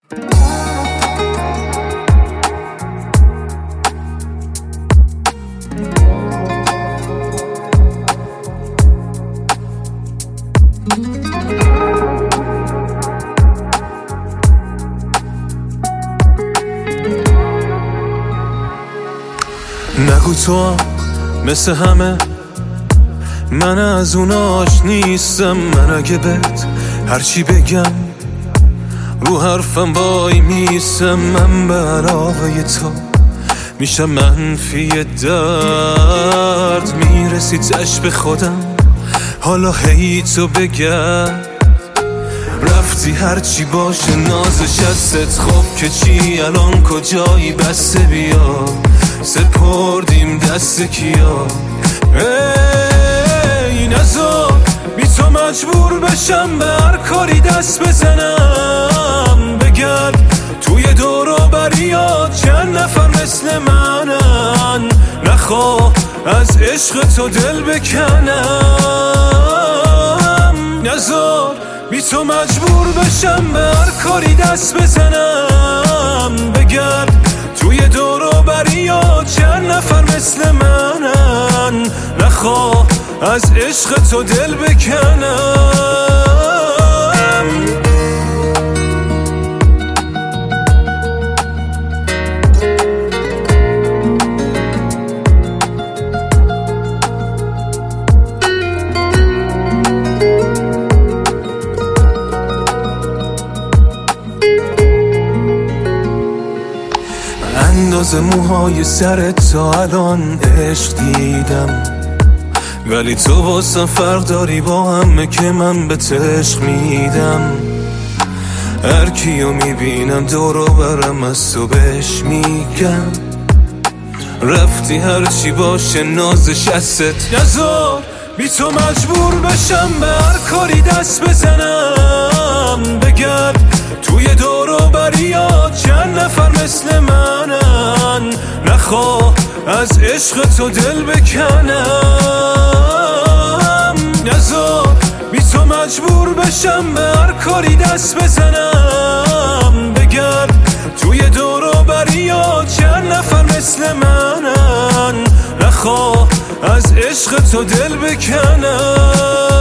نگو تو هم مثل همه، من از اوناش نیستم. من اگه بهت هرچی بگم رو حرفم وای میسم. من به علاوه تو میشم منفی درد، میرسی تش به خودم حالا هی تو بگرد. رفتی هرچی باشه نازش ازت، خب که چی الان کجایی؟ بسته بیا سپردیم دست کیا. ای نزار بی تو مجبور بشم به هر کاری دست بزنم. بگرد توی دور و بریات چند نفر مثل منن، نخواه از عشق تو دل بکنم. نزار بی تو مجبور بشم به هر کاری دست بزنم. بگرد توی دور و بریات چند نفر مثل منن، نخواه از عشق تو دل بکنم. اندازه موهای سرت تا الان عشق دیدم، ولی تو واسه فرق داری با همه که من به عشق میدم. هر کیو میبینم دور و برم از تو بهش میگم. رفتی هرچی باشه نازش ازت، نزار بی تو مجبور بشم به هر کاری دست بزنم. بگرد توی دور و بریات چند نفر مثل منن، نخواه از عشق تو دل بکنم. نزار بی تو مجبور بشم به هر کاری دست بزنم. بگرد توی دور و بریات چند نفر مثل منن، نخواه از عشق تو دل بکنم.